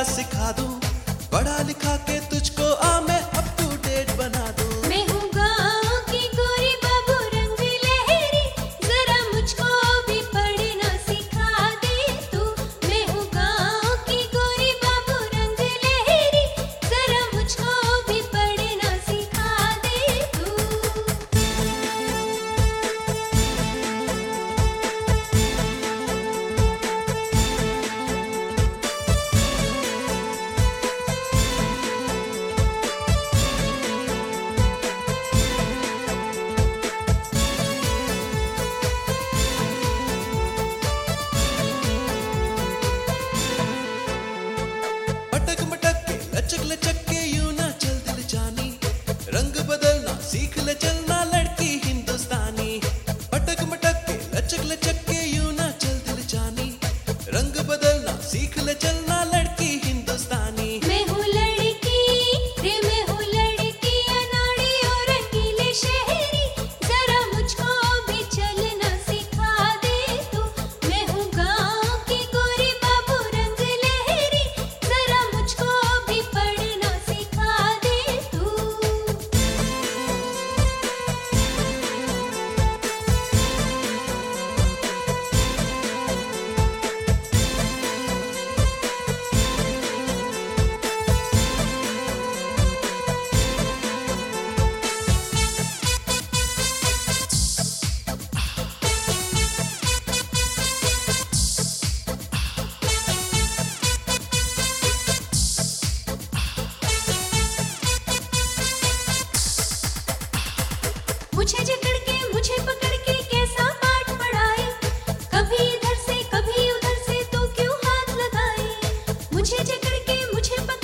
सिखा दूं, पढ़ा लिखा के तुझको आ मैं अप टू डेट बना दूं। मैं हूँ गाँव की गोरी बाबू रंग लहरी, जरा मुझको भी पढ़ना सिखा दे तू। मैं हूँ गाँव की गोरी बाबू रंग लहरी, जरा मुझको भी पढ़ना सिखा दे तू। मटक मटक के लचक लचक के यूं ना चल दिल जानी, रंग बदलना सीख ले चलना लड़की हिंदुस्तानी। मटक मटक के लचक लचक के यूं ना चल दिल जानी, रंग बदलना सीख ले चलना लड़की हिंदुस्तानी। मैं हूँ लड़की रे, मैं हूँ लड़की अनाड़ी और रंगीले शहरी, जरा मुझको भी चलना सिखा दे तू। मैं हूँ गाँव की गोरी बाबू रंग लहरी, जरा मुझको भी पढ़ना सिखा दे तू। मुझे जकड़ के मुझे पकड़ के कैसा पाठ पढ़ाए, कभी इधर से कभी उधर से तो क्यों हाथ लगाए। मुझे जकड़ के मुझे